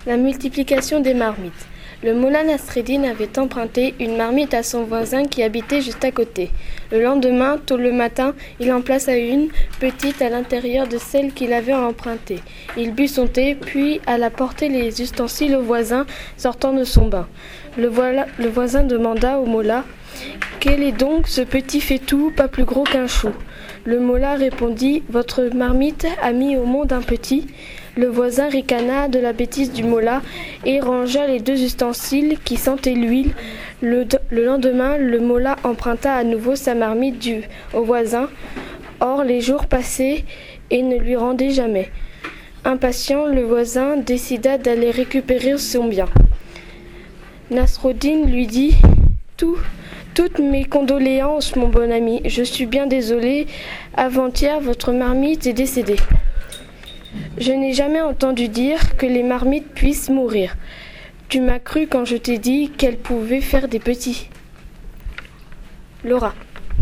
La multiplication des marmites. Le moulin Nasreddin avait emprunté une marmite à son voisin qui habitait juste à côté. Le lendemain, tôt le matin, il en plaça une, petite, à l'intérieur de celle qu'il avait empruntée. Il but son thé, puis alla porter les ustensiles au voisin sortant de son bain. Le voisin demanda au mollah « Quel est donc ce petit faitout, pas plus gros qu'un chou ?» Le mollah répondit « Votre marmite a mis au monde un petit ». Le voisin ricana de la bêtise du mollah et rangea les deux ustensiles qui sentaient l'huile. Le lendemain, le mollah emprunta à nouveau sa marmite au voisin. Or, les jours passaient et ne lui rendaient jamais. Impatient, le voisin décida d'aller récupérer son bien. Nasreddin lui dit « Toutes mes condoléances, mon bon ami. Je suis bien désolé. Avant-hier, votre marmite est décédée. Je n'ai jamais entendu dire que les marmites puissent mourir. Tu m'as cru quand je t'ai dit qu'elles pouvaient faire des petits. » Laura.